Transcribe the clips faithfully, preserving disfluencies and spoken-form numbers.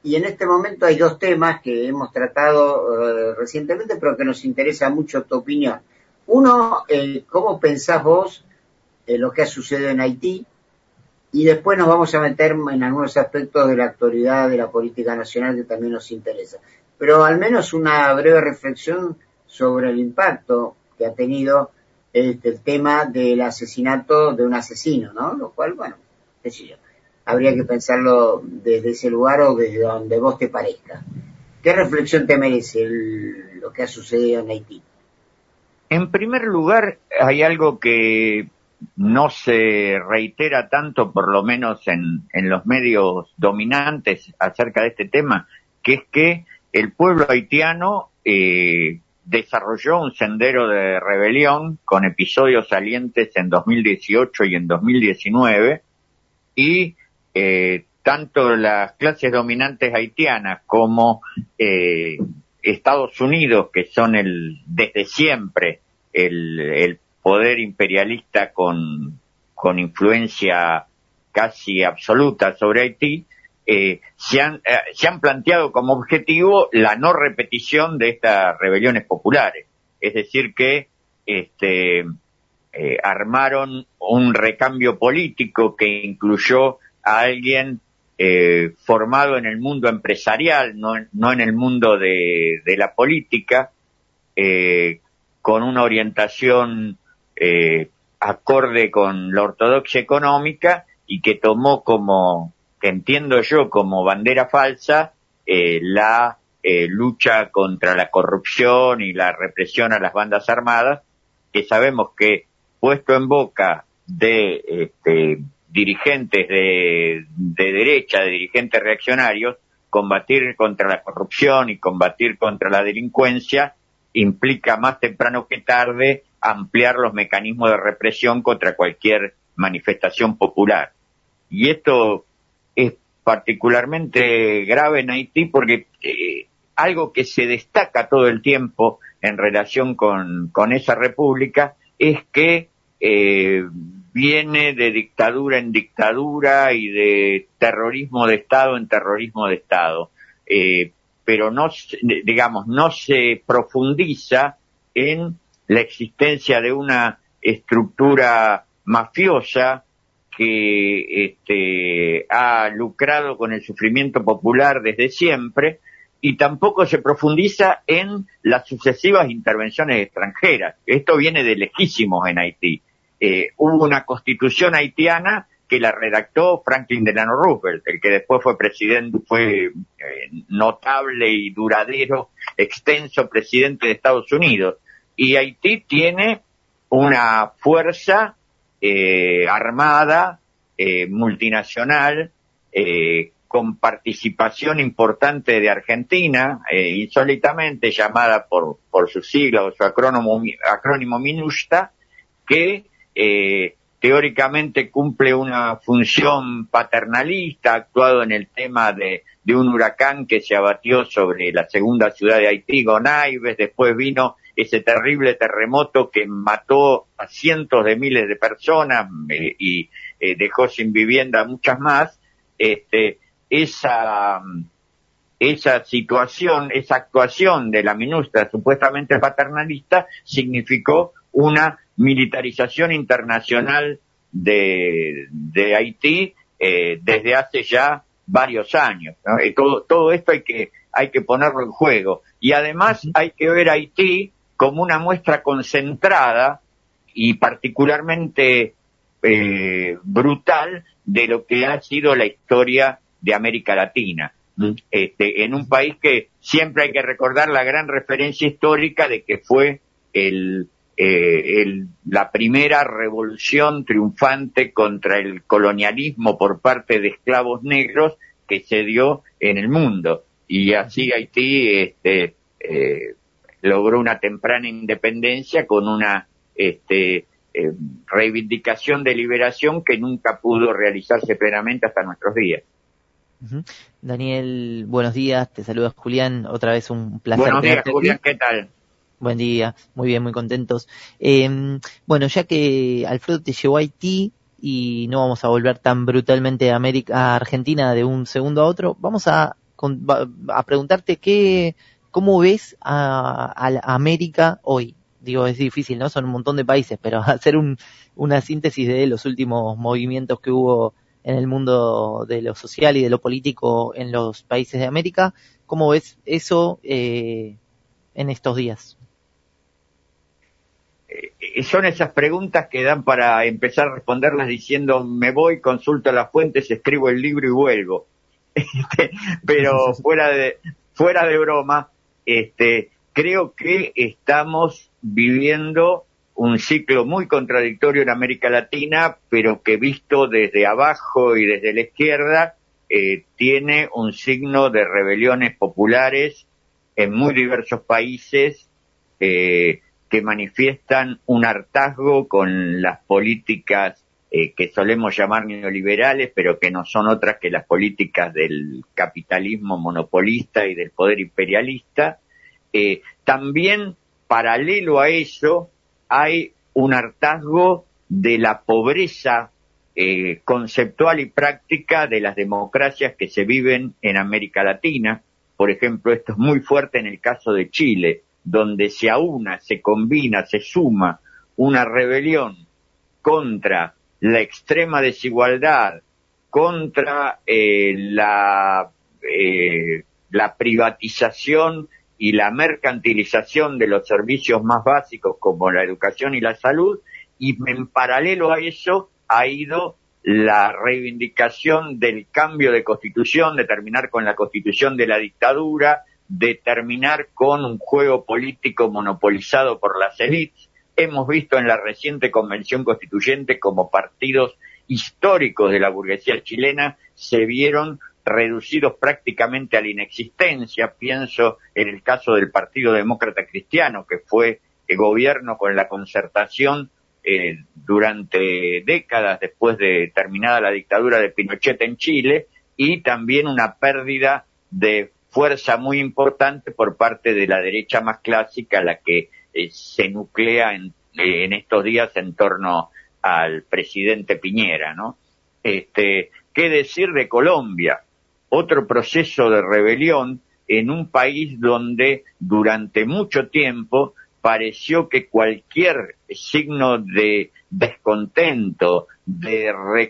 y en este momento hay dos temas que hemos tratado eh, recientemente, pero que nos interesa mucho tu opinión. Uno, eh, ¿cómo pensás vos eh, lo que ha sucedido en Haití? Y después nos vamos a meter en algunos aspectos de la actualidad de la política nacional que también nos interesa. Pero al menos una breve reflexión sobre el impacto que ha tenido este, el tema del asesinato de un asesino, ¿no? Lo cual, bueno, qué sé yo, habría que pensarlo desde ese lugar o desde donde vos te parezca. ¿Qué reflexión te merece el, lo que ha sucedido en Haití? En primer lugar, hay algo que no se reitera tanto, por lo menos en, en los medios dominantes acerca de este tema, que es que el pueblo haitiano eh, desarrolló un sendero de rebelión con episodios salientes en dos mil dieciocho y en dos mil diecinueve, y eh, tanto las clases dominantes haitianas como eh, Estados Unidos, que son el desde siempre el, el poder imperialista con, con influencia casi absoluta sobre Haití, eh, se han, eh, se han planteado como objetivo la no repetición de estas rebeliones populares. Es decir que, este, eh, armaron un recambio político que incluyó a alguien eh, formado en el mundo empresarial, no, no en el mundo de, de la política, eh, con una orientación eh, acorde con la ortodoxia económica, y que tomó como, que entiendo yo, como bandera falsa eh, la eh, lucha contra la corrupción y la represión a las bandas armadas, que sabemos que puesto en boca de este, dirigentes de, de derecha, de dirigentes reaccionarios, combatir contra la corrupción y combatir contra la delincuencia implica más temprano que tarde ampliar los mecanismos de represión contra cualquier manifestación popular. Y esto es particularmente grave en Haití porque eh, algo que se destaca todo el tiempo en relación con, con esa república es que eh, viene de dictadura en dictadura y de terrorismo de Estado en terrorismo de Estado. Eh, pero no, digamos, no se profundiza en la existencia de una estructura mafiosa que este, ha lucrado con el sufrimiento popular desde siempre, y tampoco se profundiza en las sucesivas intervenciones extranjeras. Esto viene de lejísimos en Haití. Eh, hubo una constitución haitiana que la redactó Franklin Delano Roosevelt, el que después fue presidente, fue eh, notable y duradero, extenso presidente de Estados Unidos. Y Haití tiene una fuerza eh, armada, eh, multinacional, eh, con participación importante de Argentina, eh, insólitamente llamada por, por su sigla o su acrónimo, acrónimo MINUSTA, que eh, teóricamente cumple una función paternalista, ha actuado en el tema de, de un huracán que se abatió sobre la segunda ciudad de Haití, Gonaives. Después vino ese terrible terremoto que mató a cientos de miles de personas eh, y eh, dejó sin vivienda a muchas más. Este, esa, esa situación, esa actuación de la MINUSTA supuestamente paternalista significó una militarización internacional de, de Haití eh, desde hace ya varios años, ¿no? Y todo, todo esto hay que, hay que ponerlo en juego. Y además hay que ver a Haití como una muestra concentrada y particularmente eh, brutal de lo que ha sido la historia de América Latina. Este, en un país que siempre hay que recordar la gran referencia histórica de que fue el Eh, el, la primera revolución triunfante contra el colonialismo por parte de esclavos negros que se dio en el mundo. Y así Haití este, eh, logró una temprana independencia con una este, eh, reivindicación de liberación que nunca pudo realizarse plenamente hasta nuestros días. Uh-huh. Daniel, buenos días, te saluda Julián, otra vez un placer. Buenos días, Julián, ¿qué tal? Buen día, muy bien, muy contentos. Eh, bueno, ya que Alfredo te llevó a Haití y no vamos a volver tan brutalmente a América, a Argentina de un segundo a otro, vamos a con, a preguntarte qué, cómo ves a, a América hoy. Digo, es difícil, ¿no? Son un montón de países, pero hacer un, una síntesis de los últimos movimientos que hubo en el mundo de lo social y de lo político en los países de América, ¿cómo ves eso eh, en estos días? Eh, son esas preguntas que dan para empezar a responderlas diciendo, me voy, consulto las fuentes, escribo el libro y vuelvo. Este, pero fuera de, fuera de broma, este, creo que estamos viviendo un ciclo muy contradictorio en América Latina, pero que visto desde abajo y desde la izquierda, eh, tiene un signo de rebeliones populares en muy diversos países, eh, que manifiestan un hartazgo con las políticas eh, que solemos llamar neoliberales, pero que no son otras que las políticas del capitalismo monopolista y del poder imperialista. Eh, también, paralelo a eso, hay un hartazgo de la pobreza eh, conceptual y práctica de las democracias que se viven en América Latina. Por ejemplo, esto es muy fuerte en el caso de Chile, donde se aúna, se combina, se suma una rebelión contra la extrema desigualdad, contra eh, la, eh, la privatización y la mercantilización de los servicios más básicos como la educación y la salud, y en paralelo a eso ha ido la reivindicación del cambio de constitución, de terminar con la constitución de la dictadura, de terminar con un juego político monopolizado por las élites. Hemos visto en la reciente convención constituyente como partidos históricos de la burguesía chilena se vieron reducidos prácticamente a la inexistencia. Pienso en el caso del Partido Demócrata Cristiano, que fue el gobierno con la Concertación eh, durante décadas después de terminada la dictadura de Pinochet en Chile, y también una pérdida de fuerza muy importante por parte de la derecha más clásica, la que eh, se nuclea en, eh, en estos días en torno al presidente Piñera, ¿no? Este, ¿qué decir de Colombia? Otro proceso de rebelión en un país donde durante mucho tiempo pareció que cualquier signo de descontento, de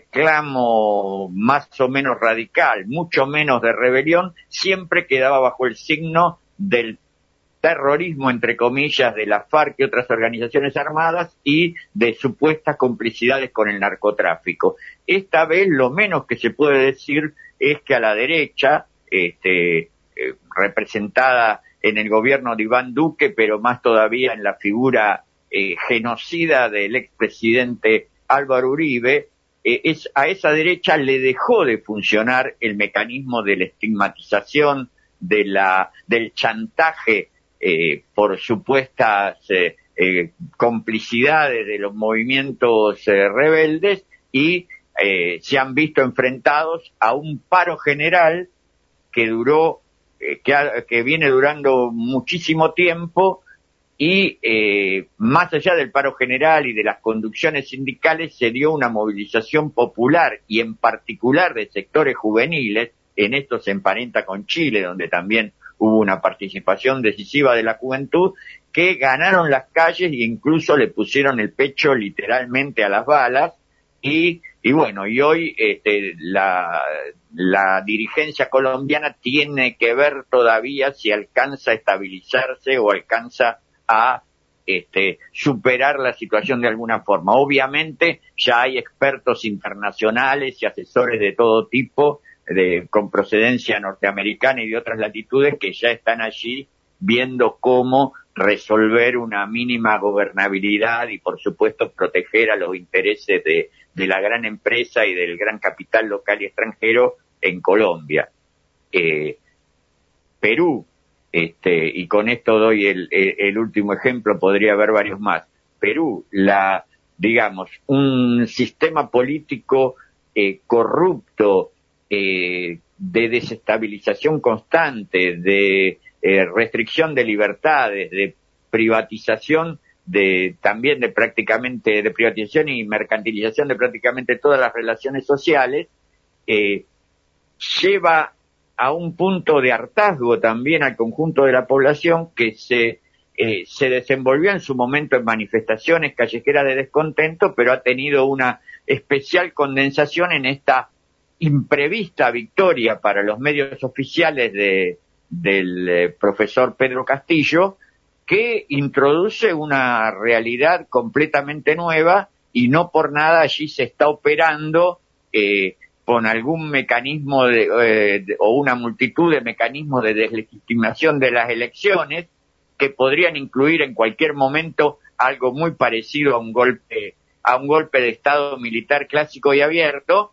reclamo más o menos radical, mucho menos de rebelión, siempre quedaba bajo el signo del terrorismo, entre comillas, de la FARC y otras organizaciones armadas y de supuestas complicidades con el narcotráfico. Esta vez lo menos que se puede decir es que a la derecha, este, eh, representada en el gobierno de Iván Duque, pero más todavía en la figura eh, genocida del expresidente Álvaro Uribe, eh, es, a esa derecha le dejó de funcionar el mecanismo de la estigmatización, de la, del chantaje eh, por supuestas eh, eh, complicidades de los movimientos eh, rebeldes, y eh, se han visto enfrentados a un paro general que duró Que, ha, que viene durando muchísimo tiempo, y eh, más allá del paro general y de las conducciones sindicales se dio una movilización popular, y en particular de sectores juveniles. En esto se emparenta con Chile, donde también hubo una participación decisiva de la juventud, que ganaron las calles e incluso le pusieron el pecho literalmente a las balas. Y, y bueno, y hoy este, la, la dirigencia colombiana tiene que ver todavía si alcanza a estabilizarse o alcanza a este, superar la situación de alguna forma. Obviamente ya hay expertos internacionales y asesores de todo tipo, de, con procedencia norteamericana y de otras latitudes, que ya están allí viendo cómo resolver una mínima gobernabilidad y, por supuesto, proteger a los intereses de, de la gran empresa y del gran capital local y extranjero en Colombia. Eh, Perú, este, y con esto doy el, el, el último ejemplo, podría haber varios más. Perú, la, digamos, un sistema político eh, corrupto, eh, de desestabilización constante, de eh, restricción de libertades, de privatización de también de prácticamente de privatización y mercantilización de prácticamente todas las relaciones sociales, eh, lleva a un punto de hartazgo también al conjunto de la población que se, eh, se desenvolvió en su momento en manifestaciones callejeras de descontento, pero ha tenido una especial condensación en esta imprevista victoria para los medios oficiales de, del eh, profesor Pedro Castillo, que introduce una realidad completamente nueva y no por nada allí se está operando eh, con algún mecanismo de, eh, de, o una multitud de mecanismos de deslegitimación de las elecciones que podrían incluir en cualquier momento algo muy parecido a un golpe, a un golpe de Estado militar clásico y abierto.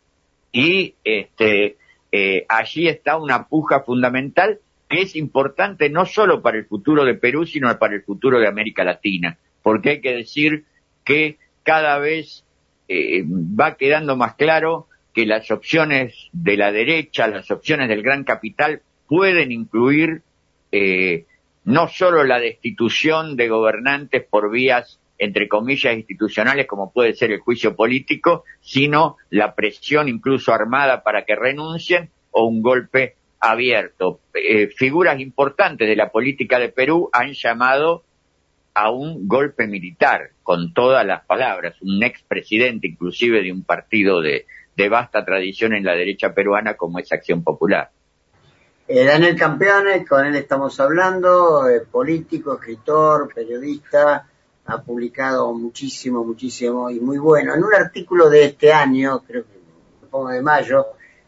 Y este, eh, allí está una puja fundamental que es importante no solo para el futuro de Perú, sino para el futuro de América Latina, porque hay que decir que cada vez eh, va quedando más claro que las opciones de la derecha, las opciones del gran capital, pueden incluir eh, no solo la destitución de gobernantes por vías entre comillas institucionales como puede ser el juicio político, sino la presión incluso armada para que renuncien o un golpe abierto. Eh, figuras importantes de la política de Perú han llamado a un golpe militar, con todas las palabras, un expresidente inclusive de un partido de, de vasta tradición en la derecha peruana como es Acción Popular. Eh, Daniel Campeone, con él estamos hablando, eh, político, escritor, periodista, ha publicado muchísimo, muchísimo y muy bueno. En un artículo de este año, creo que me pongo de mayo,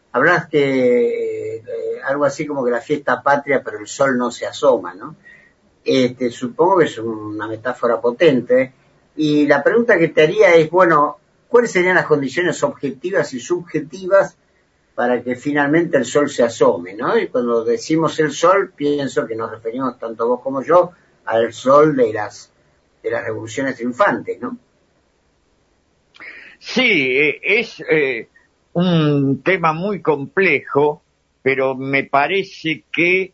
hablaste eh, algo así como que la fiesta patria, pero el sol no se asoma, ¿no? Este, supongo que es una metáfora potente. Y la pregunta que te haría es, bueno, ¿cuáles serían las condiciones objetivas y subjetivas para que finalmente el sol se asome, ¿no? Y cuando decimos el sol, pienso que nos referimos tanto vos como yo al sol de las de las revoluciones triunfantes, ¿no? Sí, es eh, un tema muy complejo, pero me parece que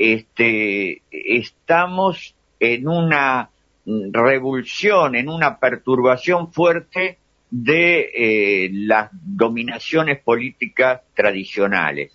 este, estamos en una revulsión, en una perturbación fuerte de eh, las dominaciones políticas tradicionales.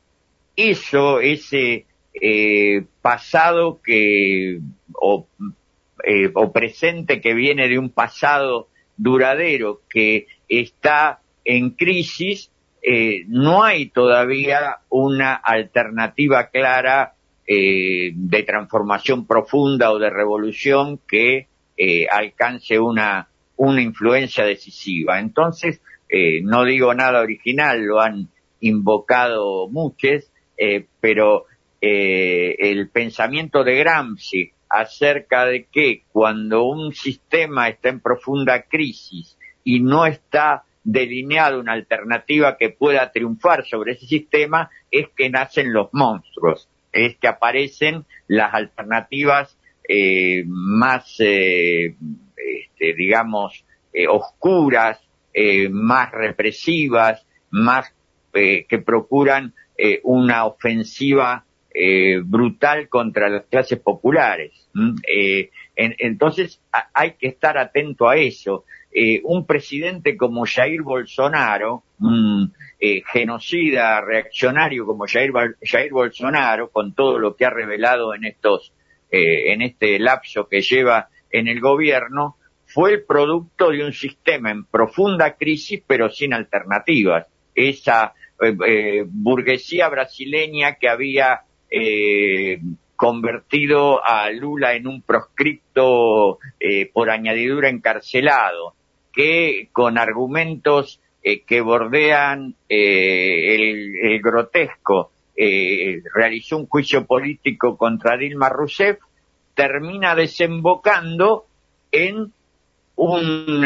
Eso, ese eh, pasado que o Eh, o presente que viene de un pasado duradero que está en crisis, eh, no hay todavía una alternativa clara eh, de transformación profunda o de revolución que eh, alcance una, una influencia decisiva. Entonces, eh, no digo nada original, lo han invocado muchos, eh, pero eh, el pensamiento de Gramsci acerca de que cuando un sistema está en profunda crisis y no está delineada una alternativa que pueda triunfar sobre ese sistema, es que nacen los monstruos, es que aparecen las alternativas eh, más, eh, este, digamos, eh, oscuras, eh, más represivas, más eh, que procuran eh, una ofensiva Eh, brutal contra las clases populares. ¿Mm? Eh, en, entonces a, hay que estar atento a eso. Eh, un presidente como Jair Bolsonaro, un eh, genocida reaccionario como Jair, Jair Bolsonaro, con todo lo que ha revelado en estos, eh, en este lapso que lleva en el gobierno, fue el producto de un sistema en profunda crisis pero sin alternativas. Esa eh, eh, burguesía brasileña que había Eh, convertido a Lula en un proscripto eh, por añadidura encarcelado, que con argumentos eh, que bordean eh, el, el grotesco eh, realizó un juicio político contra Dilma Rousseff, termina desembocando en un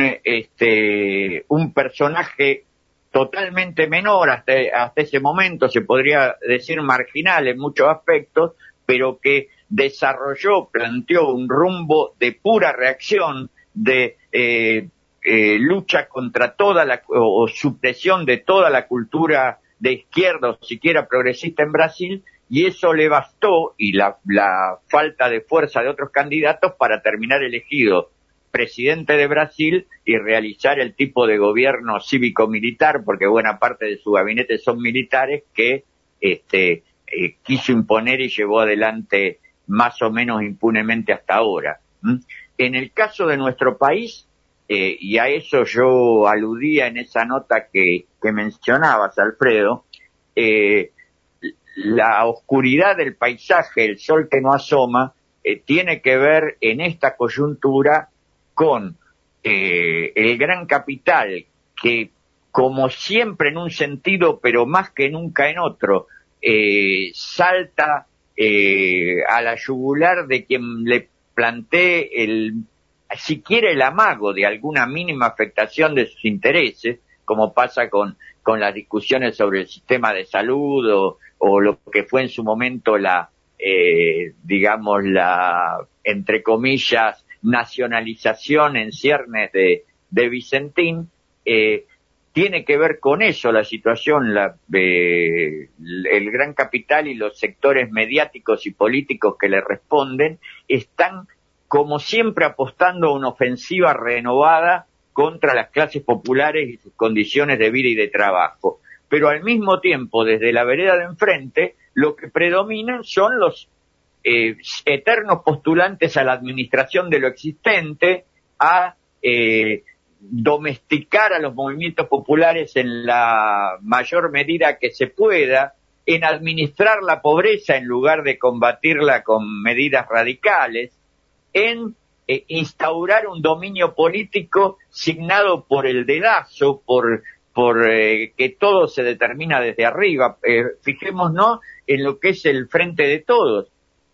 este un personaje totalmente menor hasta, hasta ese momento, se podría decir marginal en muchos aspectos, pero que desarrolló, planteó un rumbo de pura reacción, de eh, eh, lucha contra toda la, o, o supresión de toda la cultura de izquierda o siquiera progresista en Brasil, y eso le bastó, y la, la falta de fuerza de otros candidatos para terminar elegido presidente de Brasil y realizar el tipo de gobierno cívico-militar, porque buena parte de su gabinete son militares, que este, eh, quiso imponer y llevó adelante más o menos impunemente hasta ahora. ¿Mm? En el caso de nuestro país, eh, y a eso yo aludía en esa nota que, que mencionabas, Alfredo, eh, la oscuridad del paisaje, el sol que no asoma, eh, tiene que ver en esta coyuntura con eh, el gran capital que, como siempre en un sentido, pero más que nunca en otro, eh, salta eh, a la yugular de quien le plantee el, siquiera el amago de alguna mínima afectación de sus intereses, como pasa con, con las discusiones sobre el sistema de salud o, o lo que fue en su momento la, eh, digamos, la, entre comillas, nacionalización en ciernes de, de Vicentín. eh, Tiene que ver con eso la situación, la, eh, el gran capital y los sectores mediáticos y políticos que le responden están, como siempre, apostando a una ofensiva renovada contra las clases populares y sus condiciones de vida y de trabajo. Pero al mismo tiempo, desde la vereda de enfrente, lo que predominan son los eh, eternos postulantes a la administración de lo existente, a eh, domesticar a los movimientos populares en la mayor medida que se pueda, en administrar la pobreza en lugar de combatirla con medidas radicales, en eh, instaurar un dominio político signado por el dedazo, por, por eh, que todo se determina desde arriba. Eh, fijémonos en lo que es el frente de todos.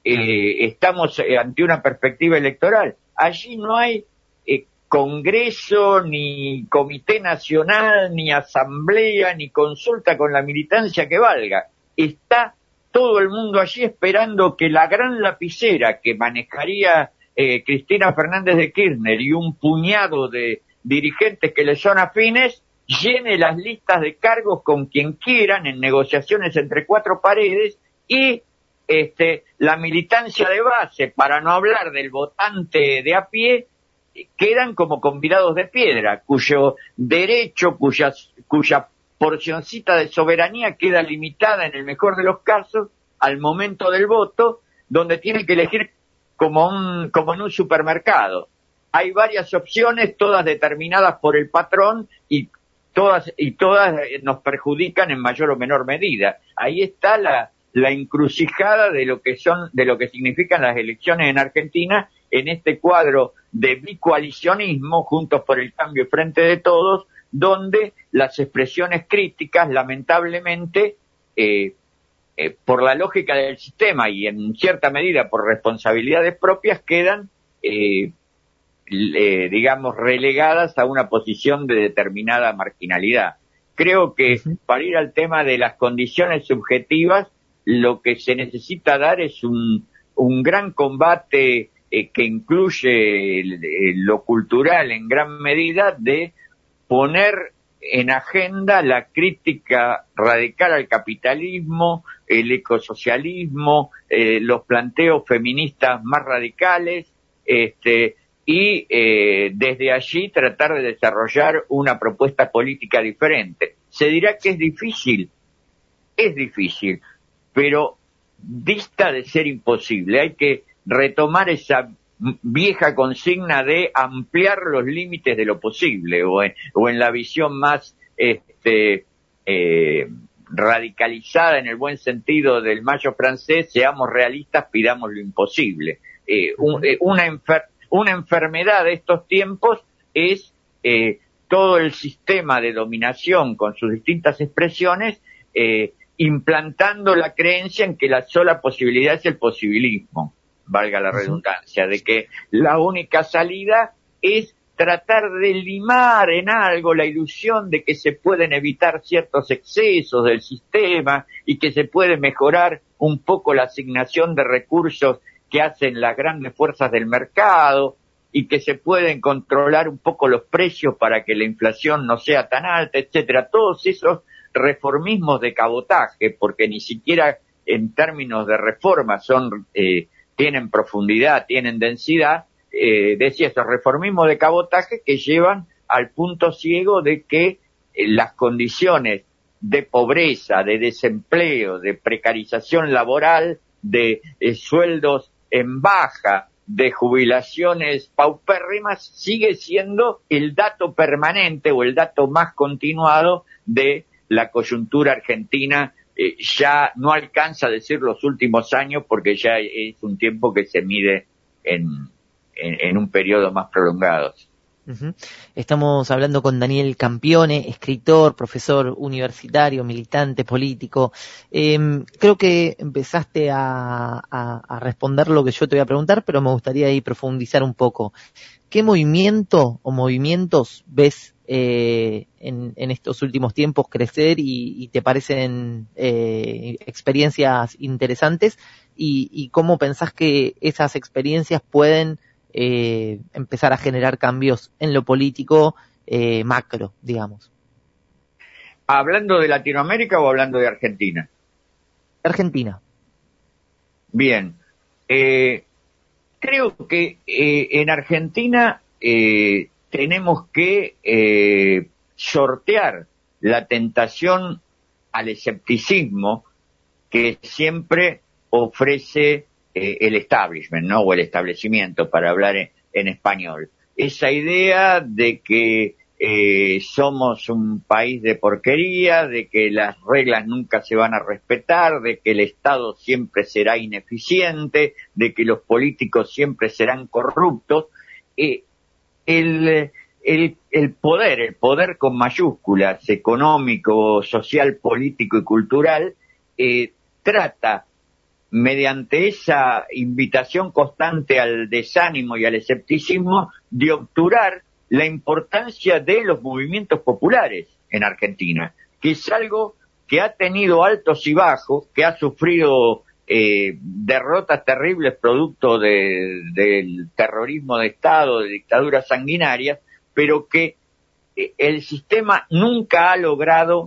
Eh, estamos eh, ante una perspectiva electoral. Allí no hay eh, Congreso, ni Comité Nacional, ni Asamblea, ni consulta con la militancia que valga. Está todo el mundo allí esperando que la gran lapicera que manejaría eh, Cristina Fernández de Kirchner y un puñado de dirigentes que le son afines llene las listas de cargos con quien quieran en negociaciones entre cuatro paredes y este, la militancia de base, para no hablar del votante de a pie, quedan como convidados de piedra, cuyo derecho, cuya, cuya porcioncita de soberanía queda limitada en el mejor de los casos al momento del voto, donde tiene que elegir como un, como en un supermercado. Hay varias opciones, todas determinadas por el patrón y todas, y todas nos perjudican en mayor o menor medida. Ahí está la, la encrucijada de lo que son, de lo que significan las elecciones en Argentina en este cuadro de bicoalicionismo, Juntos por el Cambio y Frente de Todos, donde las expresiones críticas, lamentablemente, eh, eh, por la lógica del sistema y en cierta medida por responsabilidades propias, quedan, eh, eh, digamos, relegadas a una posición de determinada marginalidad. Creo que para ir al tema de las condiciones subjetivas, lo que se necesita dar es un, un gran combate eh, que incluye el, el, lo cultural en gran medida, de poner en agenda la crítica radical al capitalismo, el ecosocialismo, eh, los planteos feministas más radicales, este, y eh, desde allí tratar de desarrollar una propuesta política diferente. Se dirá que es difícil, es difícil, pero dista de ser imposible. Hay que retomar esa vieja consigna de ampliar los límites de lo posible, o en, o en la visión más este, eh, radicalizada en el buen sentido del mayo francés, seamos realistas, pidamos lo imposible. Eh, un, eh, una, enfer una enfermedad de estos tiempos es eh, todo el sistema de dominación con sus distintas expresiones, eh, implantando la creencia en que la sola posibilidad es el posibilismo, valga la redundancia, de que la única salida es tratar de limar en algo la ilusión de que se pueden evitar ciertos excesos del sistema y que se puede mejorar un poco la asignación de recursos que hacen las grandes fuerzas del mercado y que se pueden controlar un poco los precios para que la inflación no sea tan alta, etcétera. Todos esos reformismos de cabotaje, porque ni siquiera en términos de reforma son eh, tienen profundidad, tienen densidad, eh, decía, esos reformismos de cabotaje que llevan al punto ciego de que eh, las condiciones de pobreza, de desempleo, de precarización laboral, de eh, sueldos en baja, de jubilaciones paupérrimas, sigue siendo el dato permanente o el dato más continuado de la coyuntura argentina. Eh, ya no alcanza a decir los últimos años porque ya es un tiempo que se mide en, en, en un periodo más prolongado. Uh-huh. Estamos hablando con Daniel Campione, escritor, profesor universitario, militante político. Eh, creo que empezaste a, a, a responder lo que yo te voy a preguntar, pero me gustaría ahí profundizar un poco. ¿Qué movimiento o movimientos ves eh, en, en estos últimos tiempos crecer y, y te parecen eh, experiencias interesantes? Y, y cómo pensás que esas experiencias pueden Eh, empezar a generar cambios en lo político eh, macro, digamos. ¿Hablando de Latinoamérica o hablando de Argentina? Argentina. Bien. Eh, creo que eh, en Argentina eh, tenemos que eh, sortear la tentación al escepticismo que siempre ofrece Eh, el establishment, ¿no? O el establecimiento, para hablar en, en español. Esa idea de que eh, somos un país de porquería, de que las reglas nunca se van a respetar, de que el Estado siempre será ineficiente, de que los políticos siempre serán corruptos. Eh, el, el, el poder, el poder con mayúsculas, económico, social, político y cultural, eh, trata mediante esa invitación constante al desánimo y al escepticismo, de obturar la importancia de los movimientos populares en Argentina, que es algo que ha tenido altos y bajos, que ha sufrido eh, derrotas terribles producto de, del terrorismo de Estado, de dictaduras sanguinarias, pero que eh, el sistema nunca ha logrado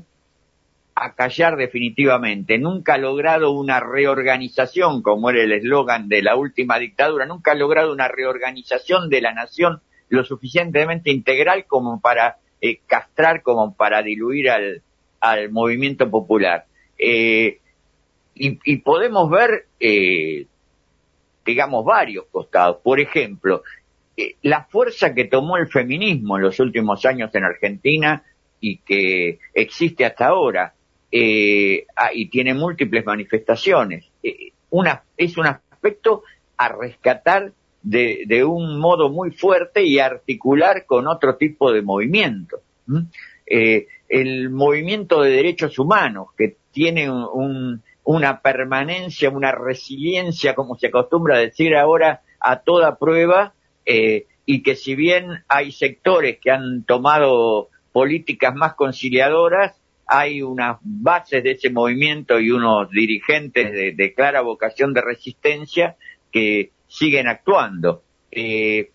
acallar definitivamente, nunca ha logrado una reorganización, como era el eslogan de la última dictadura, nunca ha logrado una reorganización de la nación lo suficientemente integral como para eh, castrar, como para diluir al, al movimiento popular. Eh, y, y podemos ver, eh, digamos, varios costados. Por ejemplo, eh, la fuerza que tomó el feminismo en los últimos años en Argentina y que existe hasta ahora, Eh, ah, y tiene múltiples manifestaciones. Eh, una, es un aspecto a rescatar de, de un modo muy fuerte y articular con otro tipo de movimientos. ¿Mm? Eh, el movimiento de derechos humanos, que tiene un, un, una permanencia, una resiliencia, como se acostumbra a decir ahora, a toda prueba, eh, y que si bien hay sectores que han tomado políticas más conciliadoras, hay unas bases de ese movimiento y unos dirigentes de, de clara vocación de resistencia que siguen actuando. Eh,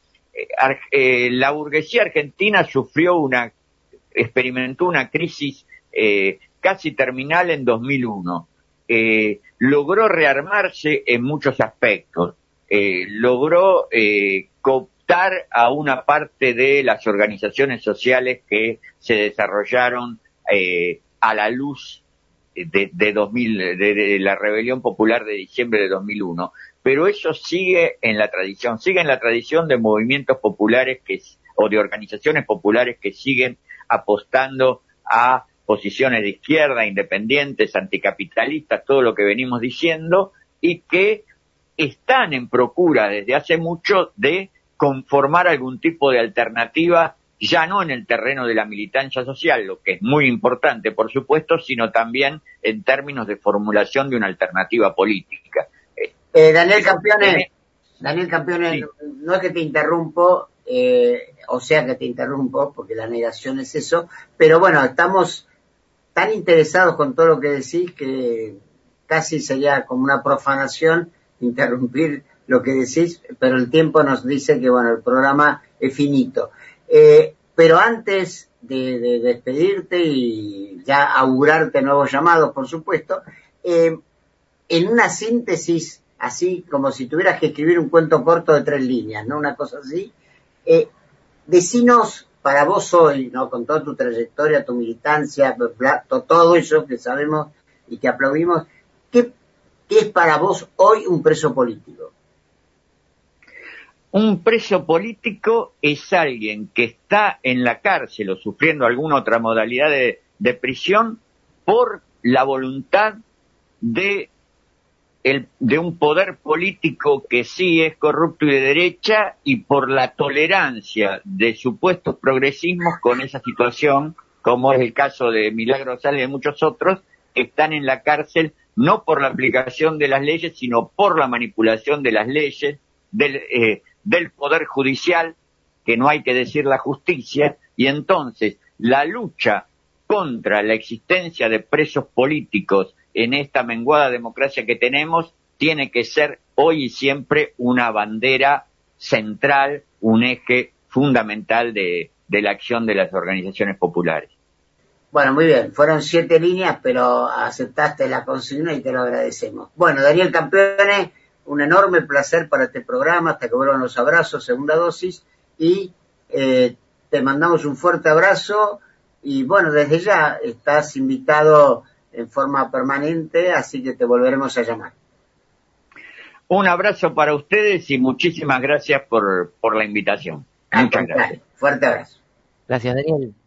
eh, la burguesía argentina sufrió una, experimentó una crisis eh, casi terminal en dos mil uno. Eh, logró rearmarse en muchos aspectos. Eh, logró eh, cooptar a una parte de las organizaciones sociales que se desarrollaron Eh, a la luz de, de dos mil, de, de la rebelión popular de diciembre de dos mil uno, pero eso sigue en la tradición, sigue en la tradición de movimientos populares que, o de organizaciones populares que siguen apostando a posiciones de izquierda, independientes, anticapitalistas, todo lo que venimos diciendo, y que están en procura desde hace mucho de conformar algún tipo de alternativa, ya no en el terreno de la militancia social, lo que es muy importante, por supuesto, sino también en términos de formulación de una alternativa política. Eh, Daniel Campione, Daniel Campione, sí. No es que te interrumpo, eh, o sea que te interrumpo, porque la negación es eso, pero bueno, estamos tan interesados con todo lo que decís que casi sería como una profanación interrumpir lo que decís, pero el tiempo nos dice que, bueno, el programa es finito. Eh, pero antes de, de despedirte y ya augurarte nuevos llamados, por supuesto, eh, en una síntesis, así como si tuvieras que escribir un cuento corto de tres líneas, ¿no? Una cosa así, eh, decinos para vos hoy, ¿no? Con toda tu trayectoria, tu militancia, todo eso que sabemos y que aplaudimos, ¿qué, qué es para vos hoy un preso político? Un preso político es alguien que está en la cárcel o sufriendo alguna otra modalidad de, de prisión por la voluntad de, el, de un poder político que sí es corrupto y de derecha, y por la tolerancia de supuestos progresismos con esa situación, como es el caso de Milagro Sala y de muchos otros, que están en la cárcel no por la aplicación de las leyes, sino por la manipulación de las leyes, del... Eh, del Poder Judicial, que no hay que decir la justicia, y entonces la lucha contra la existencia de presos políticos en esta menguada democracia que tenemos tiene que ser hoy y siempre una bandera central, un eje fundamental de, de la acción de las organizaciones populares. Bueno, muy bien, fueron siete líneas, pero aceptaste la consigna y te lo agradecemos. Bueno, Daniel Campione, un enorme placer para este programa, hasta que vuelvan los abrazos, segunda dosis, y eh, te mandamos un fuerte abrazo, y bueno, desde ya estás invitado en forma permanente, así que te volveremos a llamar. Un abrazo para ustedes y muchísimas gracias por, por la invitación. Muchas gracias. Fuerte abrazo. Gracias, Daniel.